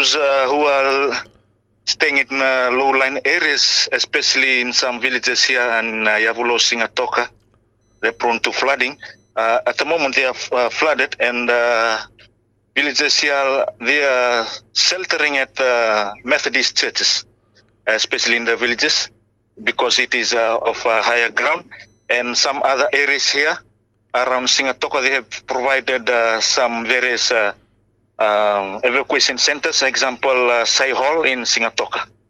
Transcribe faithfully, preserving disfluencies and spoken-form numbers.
those uh, who are staying in uh, low-lying areas, especially in some villages here in uh, Yavulo, Singatoka, they're prone to flooding. Uh, at the moment, they are uh, flooded, and uh, villagers here, they are sheltering at uh, Methodist churches, especially in the villages, because it is uh, of a higher ground. And some other areas here around Singatoka, they have provided uh, some various uh, um, evacuation centers, example, uh, Sai Hall in Singatoka.